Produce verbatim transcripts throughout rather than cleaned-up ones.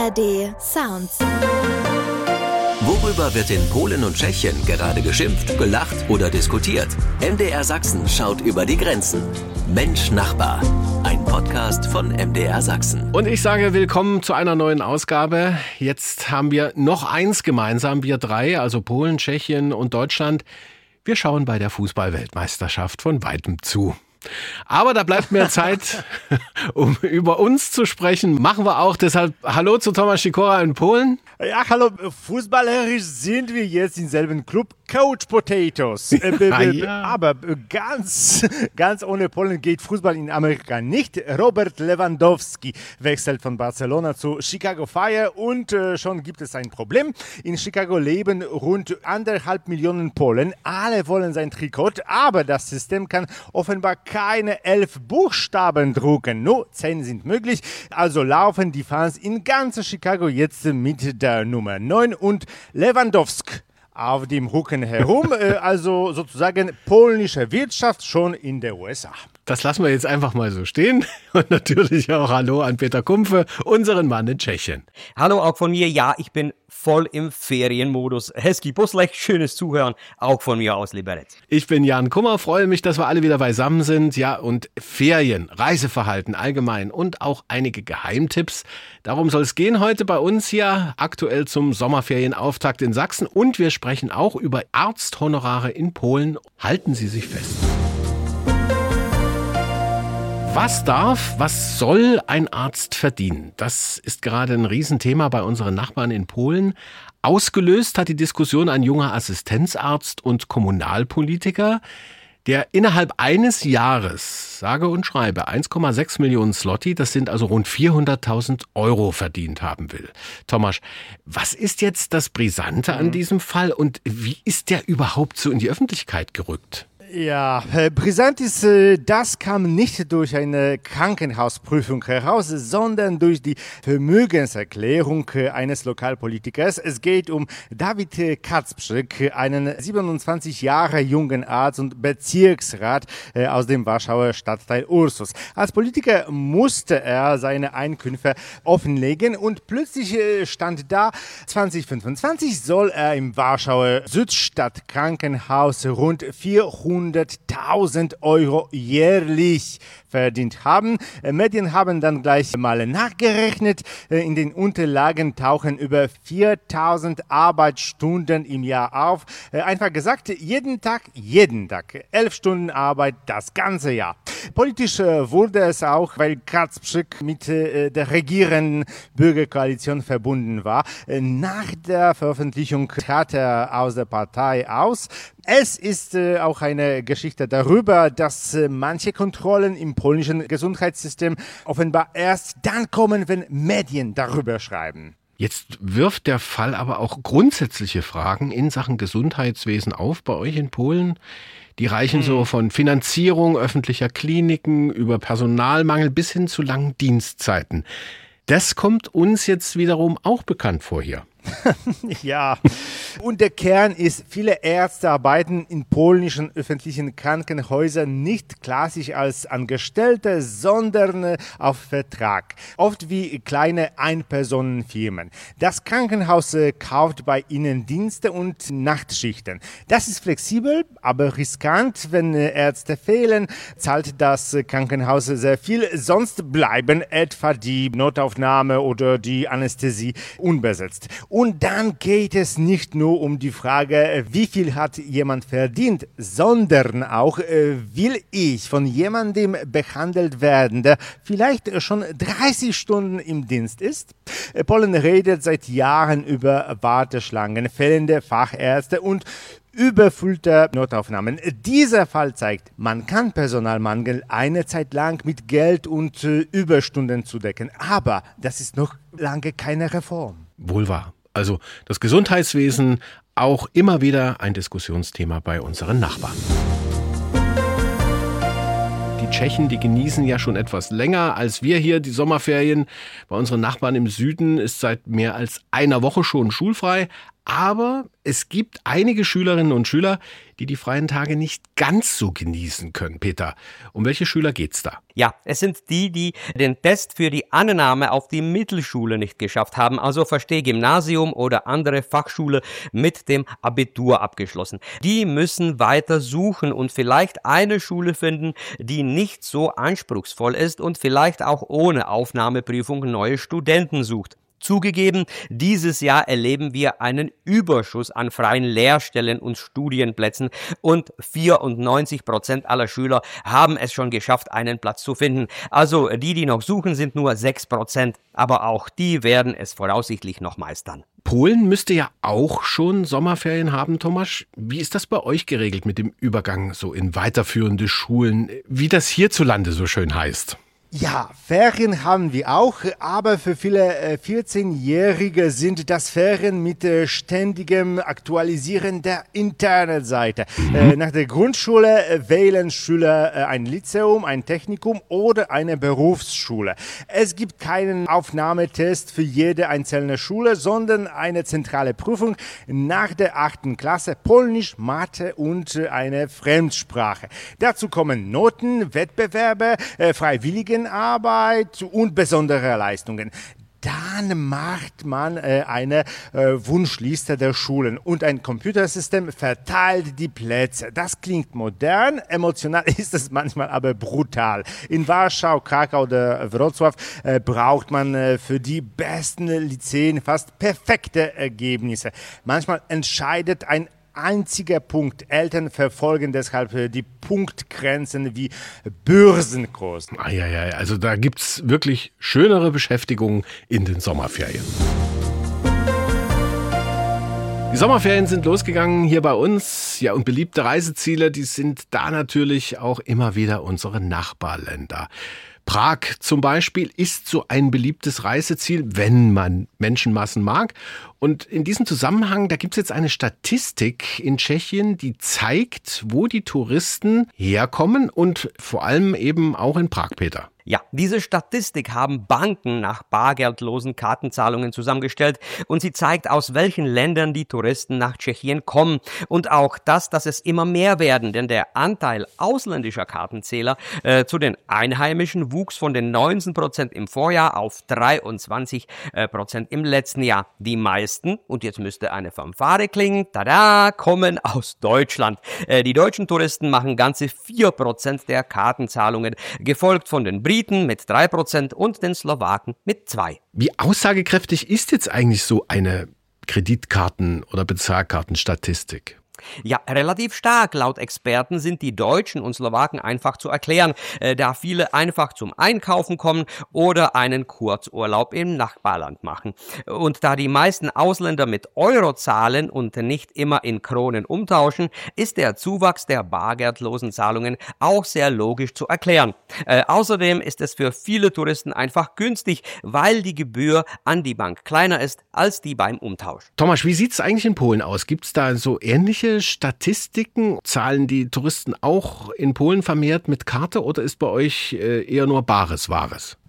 R D Sounds. Worüber wird in Polen und Tschechien gerade geschimpft, gelacht oder diskutiert? M D R Sachsen schaut über die Grenzen. Mensch Nachbar, ein Podcast von M D R Sachsen. Und ich sage willkommen zu einer neuen Ausgabe. Jetzt haben wir noch eins gemeinsam, wir drei, also Polen, Tschechien und Deutschland. Wir schauen bei der Fußball-Weltmeisterschaft von weitem zu. Aber da bleibt mehr Zeit, um über uns zu sprechen. Machen wir auch. Deshalb hallo zu Tomasz Sikora in Polen. Ja, hallo. Fußballerisch sind wir jetzt im selben Club. Couch Potatoes. Äh, b- Ja, b- ja. Aber ganz, ganz ohne Polen geht Fußball in Amerika nicht. Robert Lewandowski wechselt von Barcelona zu Chicago Fire und äh, schon gibt es ein Problem. In Chicago leben rund anderthalb Millionen Polen. Alle wollen sein Trikot, aber das System kann offenbar keine elf Buchstaben drucken. Nur zehn sind möglich. Also laufen die Fans in ganz Chicago jetzt mit der Nummer neun und Lewandowski auf dem Rücken herum, äh, also sozusagen polnische Wirtschaft schon in der U S A. Das lassen wir jetzt einfach mal so stehen. Und natürlich auch hallo an Peter Kumpfe, unseren Mann in Tschechien. Hallo auch von mir. Ja, ich bin voll im Ferienmodus. Hezký poslech, schönes Zuhören, auch von mir aus Liberec. Ich bin Jan Kummer, freue mich, dass wir alle wieder beisammen sind. Ja, und Ferien, Reiseverhalten allgemein und auch einige Geheimtipps. Darum soll es gehen heute bei uns hier, aktuell zum Sommerferienauftakt in Sachsen. Und wir sprechen auch über Arzthonorare in Polen. Halten Sie sich fest. Was darf, was soll ein Arzt verdienen? Das ist gerade ein Riesenthema bei unseren Nachbarn in Polen. Ausgelöst hat die Diskussion ein junger Assistenzarzt und Kommunalpolitiker, der innerhalb eines Jahres, sage und schreibe, eins Komma sechs Millionen Zloty, das sind also rund vierhunderttausend Euro verdient haben will. Tomasz, was ist jetzt das Brisante an diesem Fall und wie ist der überhaupt so in die Öffentlichkeit gerückt? Ja, äh, brisant ist, äh, das kam nicht durch eine Krankenhausprüfung heraus, sondern durch die Vermögenserklärung äh, eines Lokalpolitikers. Es geht um David äh, Kacprzyk, einen siebenundzwanzig Jahre jungen Arzt und Bezirksrat äh, aus dem Warschauer Stadtteil Ursus. Als Politiker musste er seine Einkünfte offenlegen und plötzlich äh, stand da, zwanzig fünfundzwanzig soll er im Warschauer Südstadtkrankenhaus rund vierhunderttausend Euro jährlich verdient haben. Äh, Medien haben dann gleich mal nachgerechnet. Äh, in den Unterlagen tauchen über viertausend Arbeitsstunden im Jahr auf. Äh, einfach gesagt, jeden Tag, jeden Tag. Elf Stunden Arbeit das ganze Jahr. Politisch äh, wurde es auch, weil Kacprzyk mit äh, der regierenden Bürgerkoalition verbunden war. Äh, nach der Veröffentlichung trat er aus der Partei aus. Es ist äh, auch eine Geschichte darüber, dass äh, manche Kontrollen im polnischen Gesundheitssystem offenbar erst dann kommen, wenn Medien darüber schreiben. Jetzt wirft der Fall aber auch grundsätzliche Fragen in Sachen Gesundheitswesen auf bei euch in Polen. Die reichen so von Finanzierung öffentlicher Kliniken über Personalmangel bis hin zu langen Dienstzeiten. Das kommt uns jetzt wiederum auch bekannt vor hier. Ja, und der Kern ist, viele Ärzte arbeiten in polnischen öffentlichen Krankenhäusern nicht klassisch als Angestellte, sondern auf Vertrag. Oft wie kleine Einpersonenfirmen. Das Krankenhaus kauft bei ihnen Dienste und Nachtschichten. Das ist flexibel, aber riskant. Wenn Ärzte fehlen, zahlt das Krankenhaus sehr viel. Sonst bleiben etwa die Notaufnahme oder die Anästhesie unbesetzt. Und dann geht es nicht nur um die Frage, wie viel hat jemand verdient, sondern auch, will ich von jemandem behandelt werden, der vielleicht schon dreißig Stunden im Dienst ist? Polen redet seit Jahren über Warteschlangen, fehlende Fachärzte und überfüllte Notaufnahmen. Dieser Fall zeigt, man kann Personalmangel eine Zeit lang mit Geld und äh, Überstunden zudecken. Aber das ist noch lange keine Reform. Wohl wahr. Also das Gesundheitswesen auch immer wieder ein Diskussionsthema bei unseren Nachbarn. Die Tschechen, die genießen ja schon etwas länger als wir hier die Sommerferien. Bei unseren Nachbarn im Süden ist seit mehr als einer Woche schon schulfrei. Aber es gibt einige Schülerinnen und Schüler, die die freien Tage nicht ganz so genießen können. Peter, um welche Schüler geht's da? Ja, es sind die, die den Test für die Annahme auf die Mittelschule nicht geschafft haben, also verstehe Gymnasium oder andere Fachschule mit dem Abitur abgeschlossen. Die müssen weiter suchen und vielleicht eine Schule finden, die nicht so anspruchsvoll ist und vielleicht auch ohne Aufnahmeprüfung neue Studenten sucht. Zugegeben, dieses Jahr erleben wir einen Überschuss an freien Lehrstellen und Studienplätzen und vierundneunzig Prozent aller Schüler haben es schon geschafft, einen Platz zu finden. Also die, die noch suchen, sind nur sechs Prozent, aber auch die werden es voraussichtlich noch meistern. Polen müsste ja auch schon Sommerferien haben, Tomasz. Wie ist das bei euch geregelt mit dem Übergang so in weiterführende Schulen, wie das hierzulande so schön heißt? Ja, Ferien haben wir auch, aber für viele äh, vierzehnjährige sind das Ferien mit äh, ständigem Aktualisieren der Internetseite. Mhm. Äh, nach der Grundschule äh, wählen Schüler äh, ein Lyzeum, ein Technikum oder eine Berufsschule. Es gibt keinen Aufnahmetest für jede einzelne Schule, sondern eine zentrale Prüfung nach der achten Klasse, Polnisch, Mathe und äh, eine Fremdsprache. Dazu kommen Noten, Wettbewerbe, äh, Freiwillige Arbeit und besondere Leistungen. Dann macht man äh, eine äh, Wunschliste der Schulen und ein Computersystem verteilt die Plätze. Das klingt modern, emotional ist es manchmal aber brutal. In Warschau, Krakau oder Wrocław äh, braucht man äh, für die besten Lyzeen fast perfekte Ergebnisse. Manchmal entscheidet ein einziger Punkt. Eltern verfolgen deshalb die Punktgrenzen wie Börsenkurs. Ah, ja, ja, also da gibt's wirklich schönere Beschäftigungen in den Sommerferien. Die Sommerferien sind losgegangen hier bei uns. Ja, und beliebte Reiseziele, die sind da natürlich auch immer wieder unsere Nachbarländer. Prag zum Beispiel ist so ein beliebtes Reiseziel, wenn man Menschenmassen mag. Und in diesem Zusammenhang, da gibt es jetzt eine Statistik in Tschechien, die zeigt, wo die Touristen herkommen und vor allem eben auch in Prag, Peter. Ja, diese Statistik haben Banken nach bargeldlosen Kartenzahlungen zusammengestellt und sie zeigt, aus welchen Ländern die Touristen nach Tschechien kommen und auch das, dass es immer mehr werden, denn der Anteil ausländischer Kartenzähler äh, zu den Einheimischen wuchs von den neunzehn Prozent im Vorjahr auf dreiundzwanzig Prozent im letzten Jahr. Die meisten, und jetzt müsste eine Fanfare klingen, tada, kommen aus Deutschland. Äh, die deutschen Touristen machen ganze vier Prozent der Kartenzahlungen, gefolgt von den Briten mit drei Prozent und den Slowaken mit zwei Prozent. Wie aussagekräftig ist jetzt eigentlich so eine Kreditkarten- oder Bezahlkartenstatistik? Ja, relativ stark. Laut Experten sind die Deutschen und Slowaken einfach zu erklären, äh, da viele einfach zum Einkaufen kommen oder einen Kurzurlaub im Nachbarland machen. Und da die meisten Ausländer mit Euro zahlen und nicht immer in Kronen umtauschen, ist der Zuwachs der bargeldlosen Zahlungen auch sehr logisch zu erklären. Äh, außerdem ist es für viele Touristen einfach günstig, weil die Gebühr an die Bank kleiner ist als die beim Umtausch. Tomasz, wie sieht es eigentlich in Polen aus? Gibt es da so ähnliche Statistiken? Zahlen die Touristen auch in Polen vermehrt mit Karte oder ist bei euch eher nur Bares Wahres?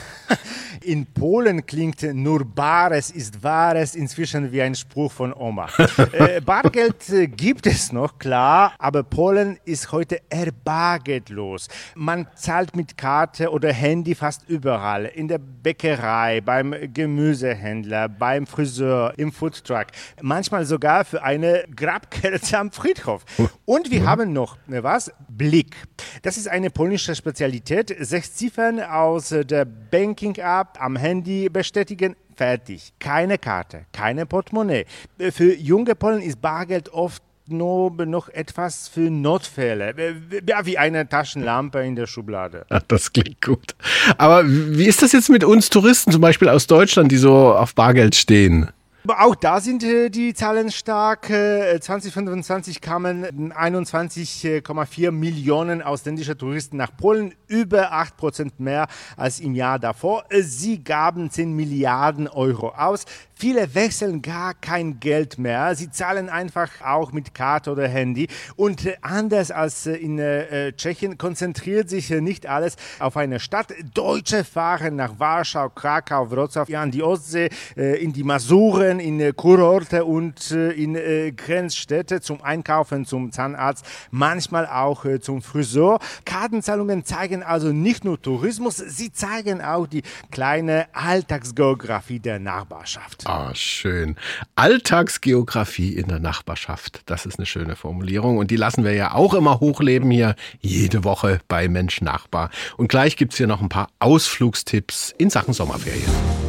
In Polen klingt nur Bares ist Wahres inzwischen wie ein Spruch von Oma. äh, Bargeld äh, gibt es noch, klar, aber Polen ist heute eher bargeldlos. Man zahlt mit Karte oder Handy fast überall. In der Bäckerei, beim Gemüsehändler, beim Friseur, im Foodtruck. Manchmal sogar für eine Grabkerze am Friedhof. Und wir mhm. haben noch, ne, was? Blick. Das ist eine polnische Spezialität. Sechs Ziffern aus der Banking-App am Handy bestätigen, fertig. Keine Karte, keine Portemonnaie. Für junge Polen ist Bargeld oft nur noch etwas für Notfälle, ja, wie eine Taschenlampe in der Schublade. Ach, das klingt gut. Aber wie ist das jetzt mit uns Touristen, zum Beispiel aus Deutschland, die so auf Bargeld stehen? Aber auch da sind äh, die Zahlen stark. Äh, zwanzig fünfundzwanzig kamen einundzwanzig Komma vier Millionen ausländische Touristen nach Polen, über acht Prozent mehr als im Jahr davor. Äh, sie gaben zehn Milliarden Euro aus. Viele wechseln gar kein Geld mehr. Sie zahlen einfach auch mit Karte oder Handy. Und äh, anders als äh, in äh, Tschechien konzentriert sich äh, nicht alles auf eine Stadt. Deutsche fahren nach Warschau, Krakau, Wrocław, ja, an die Ostsee, äh, in die Masuren, in äh, Kurorte und äh, in äh, Grenzstädte zum Einkaufen, zum Zahnarzt, manchmal auch äh, zum Friseur. Kartenzahlungen zeigen also nicht nur Tourismus, sie zeigen auch die kleine Alltagsgeografie der Nachbarschaft. Ah, schön. Alltagsgeografie in der Nachbarschaft. Das ist eine schöne Formulierung und die lassen wir ja auch immer hochleben hier jede Woche bei Mensch Nachbar. Und gleich gibt's hier noch ein paar Ausflugstipps in Sachen Sommerferien.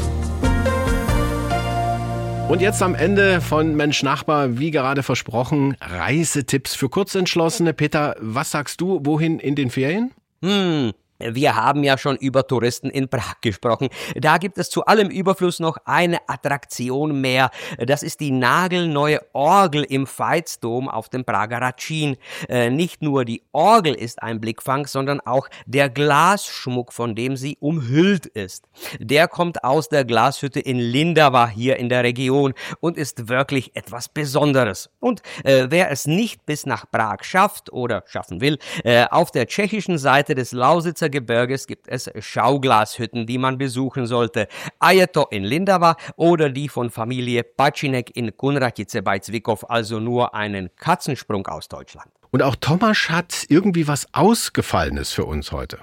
Und jetzt am Ende von Mensch Nachbar, wie gerade versprochen, Reisetipps für Kurzentschlossene. Peter, was sagst du, wohin in den Ferien? Hm. Wir haben ja schon über Touristen in Prag gesprochen. Da gibt es zu allem Überfluss noch eine Attraktion mehr. Das ist die nagelneue Orgel im Veitsdom auf dem Prager Ratschin. Äh, nicht nur die Orgel ist ein Blickfang, sondern auch der Glasschmuck, von dem sie umhüllt ist. Der kommt aus der Glashütte in Lindava hier in der Region und ist wirklich etwas Besonderes. Und äh, wer es nicht bis nach Prag schafft oder schaffen will, äh, auf der tschechischen Seite des Lausitzer Gebirges gibt es Schauglashütten, die man besuchen sollte. Ajeto in Lindava oder die von Familie Pačinek in Kunratice bei Zwickau, also nur einen Katzensprung aus Deutschland. Und auch Tomasz hat irgendwie was Ausgefallenes für uns heute.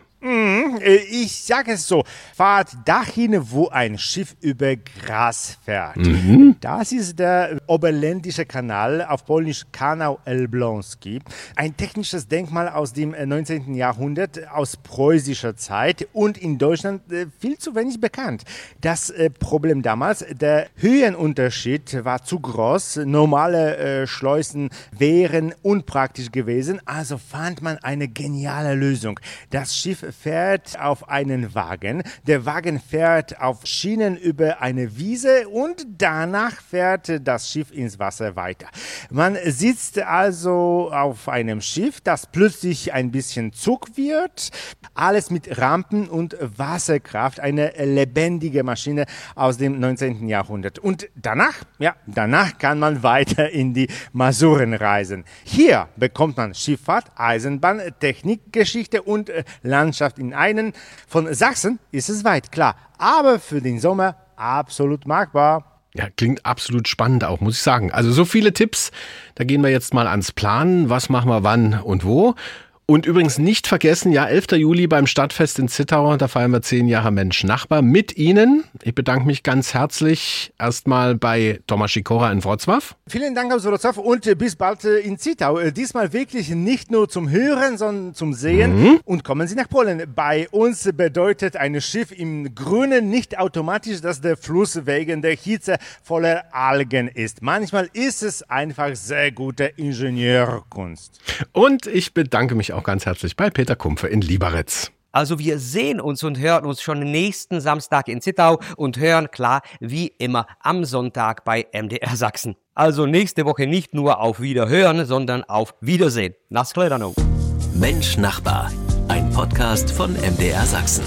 Ich sage es so, fahrt dahin, wo ein Schiff über Gras fährt. Mhm. Das ist der Oberländische Kanal, auf Polnisch Kanał Elbląski. Ein technisches Denkmal aus dem neunzehnten Jahrhundert, aus preußischer Zeit und in Deutschland viel zu wenig bekannt. Das Problem damals, der Höhenunterschied war zu groß. Normale Schleusen wären unpraktisch gewesen, also fand man eine geniale Lösung. Das Schiff fährt auf einen Wagen, der Wagen fährt auf Schienen über eine Wiese und danach fährt das Schiff ins Wasser weiter. Man sitzt also auf einem Schiff, das plötzlich ein bisschen Zug wird, alles mit Rampen und Wasserkraft, eine lebendige Maschine aus dem neunzehnten Jahrhundert. Und danach, ja, danach kann man weiter in die Masuren reisen. Hier bekommt man Schifffahrt, Eisenbahn, Technik, Geschichte und Landschaft in einen. Von Sachsen ist es weit, klar, aber für den Sommer absolut magbar. Ja, klingt absolut spannend auch, muss ich sagen. Also so viele Tipps, da gehen wir jetzt mal ans Planen. Was machen wir wann und wo? Und übrigens nicht vergessen, ja, elfter Juli beim Stadtfest in Zittau, da feiern wir zehn Jahre Mensch Nachbar mit Ihnen. Ich bedanke mich ganz herzlich erstmal bei Tomasz Sikora in Wrocław. Vielen Dank aus Wrocław und bis bald in Zittau. Diesmal wirklich nicht nur zum Hören, sondern zum Sehen. Mhm. Und kommen Sie nach Polen. Bei uns bedeutet ein Schiff im Grünen nicht automatisch, dass der Fluss wegen der Hitze voller Algen ist. Manchmal ist es einfach sehr gute Ingenieurkunst. Und ich bedanke mich auch ganz herzlich bei Peter Kumpfe in Liberec. Also wir sehen uns und hören uns schon nächsten Samstag in Zittau und hören, klar, wie immer am Sonntag bei M D R Sachsen. Also nächste Woche nicht nur auf Wiederhören, sondern auf Wiedersehen. Na shledanou. Mensch Nachbar, ein Podcast von M D R Sachsen.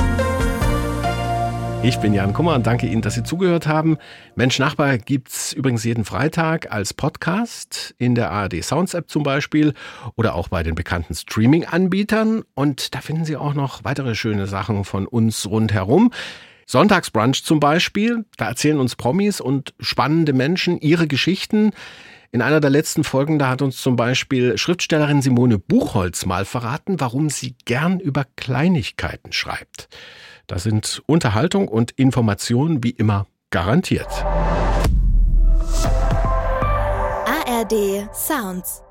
Ich bin Jan Kummer und danke Ihnen, dass Sie zugehört haben. Mensch Nachbar gibt's übrigens jeden Freitag als Podcast in der A R D Sounds App zum Beispiel oder auch bei den bekannten Streaming-Anbietern. Und da finden Sie auch noch weitere schöne Sachen von uns rundherum. Sonntagsbrunch zum Beispiel, da erzählen uns Promis und spannende Menschen ihre Geschichten. In einer der letzten Folgen, da hat uns zum Beispiel Schriftstellerin Simone Buchholz mal verraten, warum sie gern über Kleinigkeiten schreibt. Da sind Unterhaltung und Information wie immer garantiert. A R D Sounds